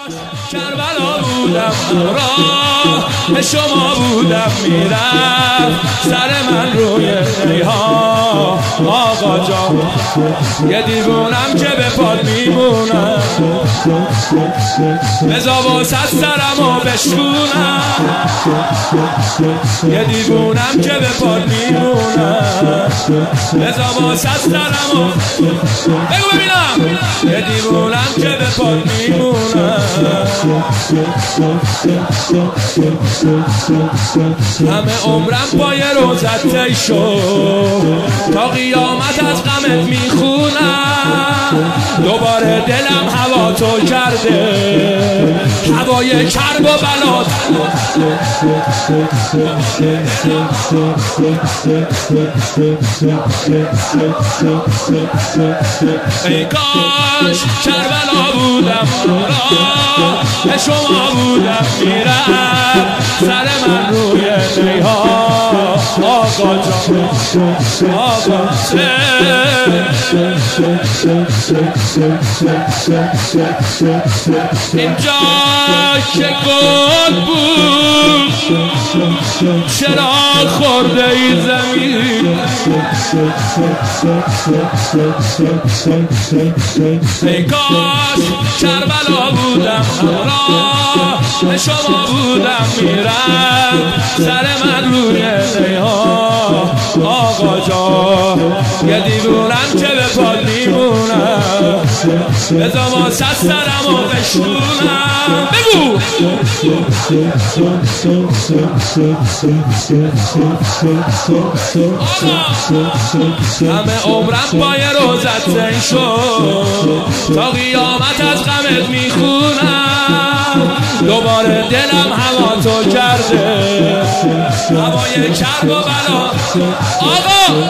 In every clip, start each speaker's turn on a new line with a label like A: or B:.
A: کربلا بودم همراه شما بودم میرم سر من روی نیها آقا جان یه دیوونم که به پاد میمونم بزا واسه سرمو بشکونم یه دیوونم که به پاد میمونم بزا واسه سرمو بگو ببینم یه دیوونم که به پاد میمونم همه عمرم پای روزت طی شد تا قیامت از غمت میخونم دوباره دلم هوا تو کرده هوای کرب و بلات ای کاش کربلا بودم راه شما بودم میرم سر من روی نیها آقا جان آقا اینجا که گل بود چرا خورده ای زمین ای کاش کربلا بودم همراه شما بودم میرم سر من روی نیها آقا جان یه دیوونم که به پاد میمونم بزا واسه سرمو بشونم بگو همه عمرم پای روزت طی شد تا قیامت از غمت میخونم دوباره دلم هوا تو کرده هوای کرب و بلا آقا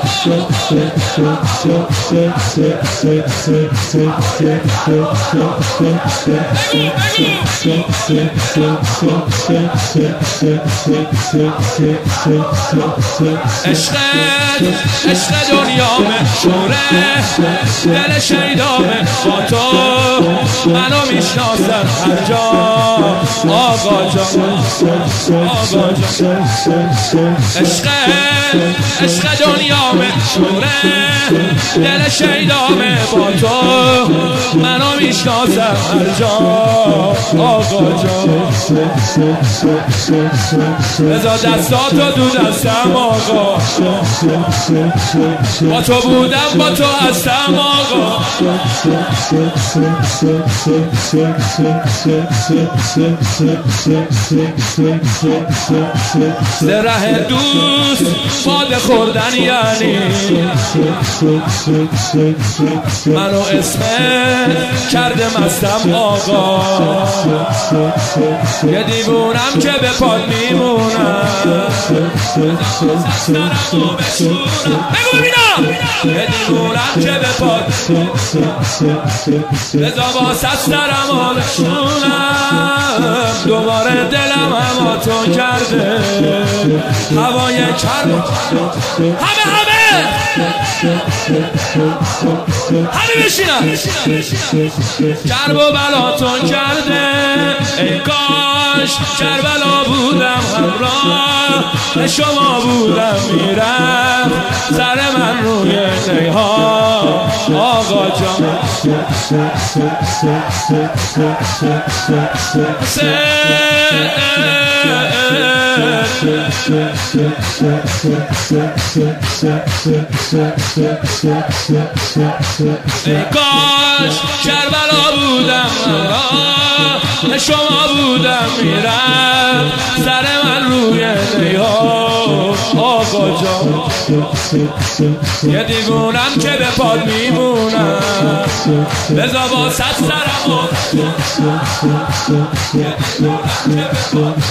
A: عشق دنیامه شوره دل شیدامه با تو منو میشناسم هر جا آقا جان آقا جان عشق دنیامه شوره دل شیدامه با تو منو میشناسم هر جا آقا جان بذار دستاتو دو دستم آقا با تو بودم با تو هستم آقا ره دوست باده خوردن یعنی منو اسم کرده مستم آقا یه دیوونم که به پاد میمونم بگو ببینم یه دیوونم که به پاد بزا واسه سرمو بشونم دوباره دلم هوا تو کرده هوای کرب همه بشینم کرب و بلاتون کرده ای کاش کربلا بودم همراه شما بودم میرم سر من روی نیها آقا جان ای کاش کربلا بودم شما بودم میرم سر من روی نیها آقا جان یه دیوونم که به پاد میمونم بزا واسه سرمو یه دیوونم که به پاد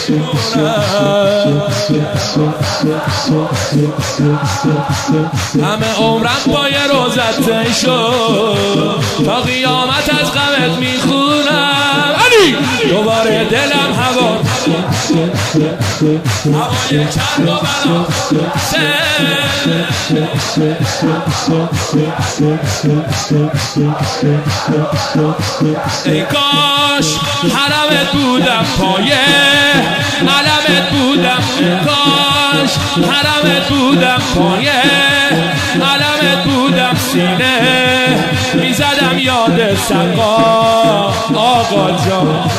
A: میمونم همه عمرم پای روزت طی شد تا قیامت از غمت میخونم دوباره دلم هوا هوای کرب و بنا ای کاش حرمت بودم پایه علمت بودم کاش حرمت بودم پایه علمت بودم سینه میزدم یاد سقا آقا جان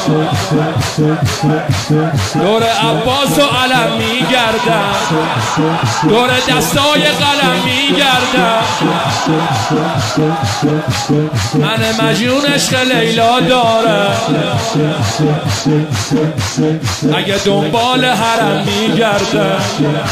A: دور عباس و علم میگردم دور دستای قلم میگردم من مجنون عشق لیلا دارم اگه دنبال حرم میگردم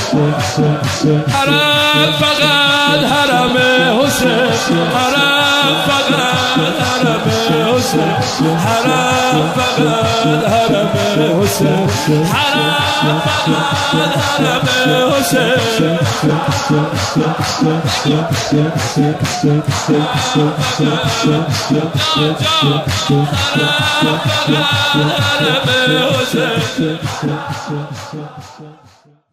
A: حرم فقط حرم حسین حرم فقط حرم حسین حرم فقط حرم حسین حرم فقط حرم حسین حرم فقط حرم حسین